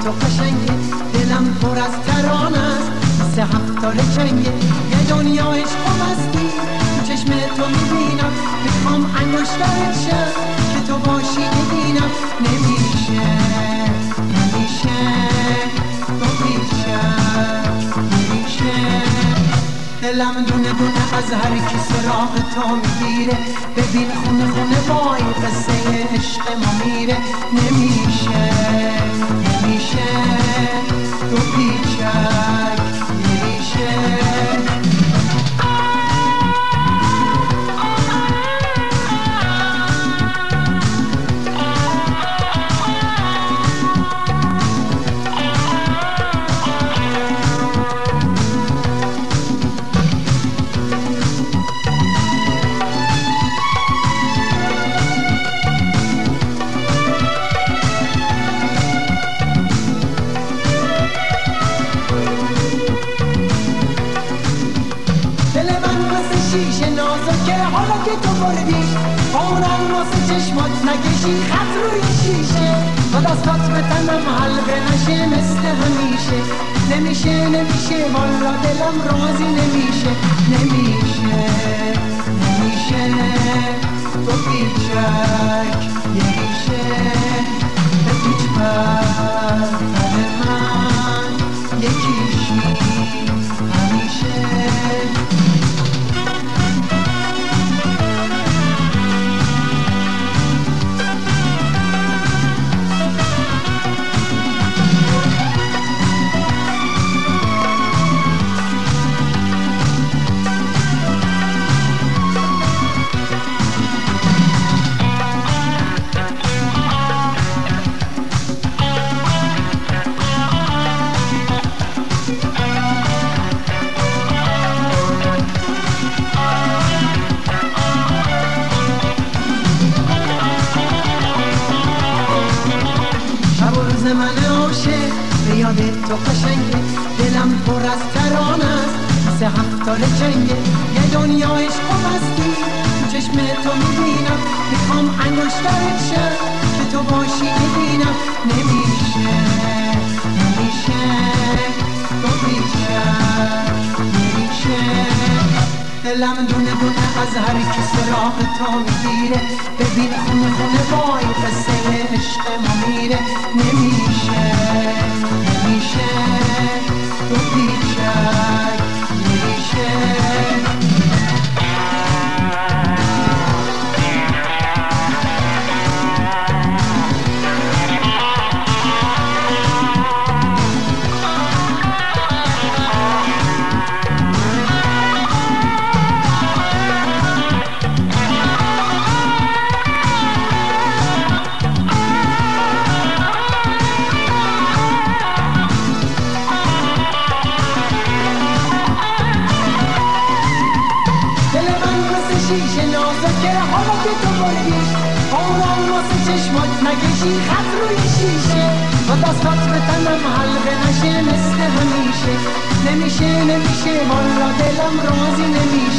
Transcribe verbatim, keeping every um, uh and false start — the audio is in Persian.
تو قشنگه، دلم پر از ترانه است مثل هفتال جنگه. یه دنیا عشق و مستی تو چشم تو میبینم، میخوام انگشترت شم که تو باشی ببینم. نمیشه نمیشه تو بیشتر نمیشه. دلم دونه دونه از هر کی سراغ تو میگیره، ببین خونه خونه وای قصه عشق ما میره. نمیشه نمیشه تو پیچک نمیشه. شیشه نازکه حالا که تو بردی، عمرم واسه چشمات نکشی خط روی شیشه. تا دستات به تنم حلقه نشه مثل همیشه. نمیشه نمیشه والا دلم راضی نمیشه. نمیشه نمیشه تو پیچک نمیشه. به پیچ پر من یکیشی همیشه. من عاشق به یاد تو قشنگه، دلم پر از ترانه است مثل هفتال جنگه. یه دنیا عشق و مستی تو چشم تو میبینم، میخوام انگشترت شم که تو باشی ببینم. نمیشه نمیشه تو بیشتر نمیشه. دلم دونه دونه از هر کی سراغ تو میگیره، ببین خونه خونه وای قصه عشق ما میره. نمیشه نمیشه تو پیچک نمیشه. شیشه نازکه حالا که تو بردی، عمرم واسه چشمات نکشی خط روی شیشه. و دستات به تنم حلقه نشه مثل همیشه. نمیشه نمیشه والا دلم راضی نمیشه.